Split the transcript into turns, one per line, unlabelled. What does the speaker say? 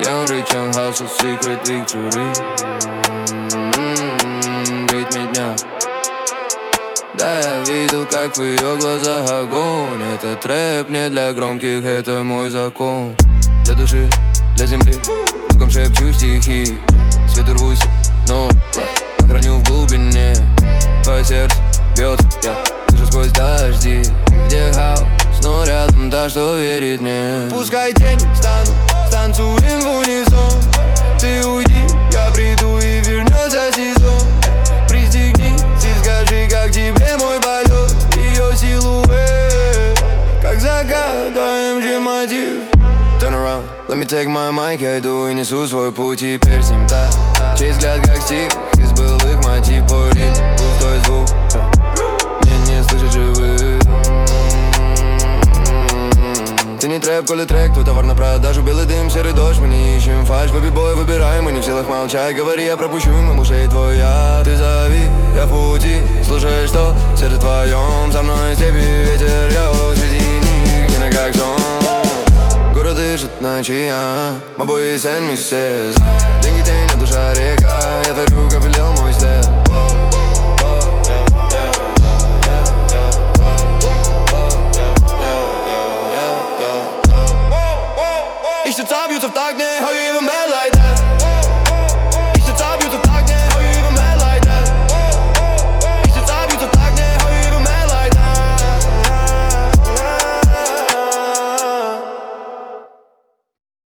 Я rich and hustle, secret victory. Ритме дня. Да, я видел, как в ее глазах огонь. Это трэп не для громких, это мой закон. Для души, для земли, звуком шепчу стихи. Свет рвусь, но храню в глубине. Твое сердце бьется, я слышу сквозь дожди. Где хаос, но рядом та, что верит мне. Пускай тень стану, станцуем в унисон. Ты уйди, я приду и вернется сезон. Пристегнись и скажи, как тебе мой полет. Ее силуэт, как закат, АМГ мотив. Turn around, let me take my mic. Я иду и несу свой путь, теперь с ним так. Чей взгляд как стих из былых мотив. По ритм, пустой звук, мне не слышать живых. Ты не трэп, коли трек, твой товар на продажу. Белый дым, серый дождь, мы не ищем фальшь. Бэби-бой, выбираем, мы не в силах молчать. Говори, я пропущу мимо ушей твой яд. Ты зови, я в пути, слушай, что в сердце твоем. Со мной степи, ветер, я среди них, не как сон. Город дышит ночи, my boy is and misses. Деньги, тень, а душа река. Я творю, как велел мой степ. Ich sitz ab, Jutz auf Tag, ne, hab ich eben mehr.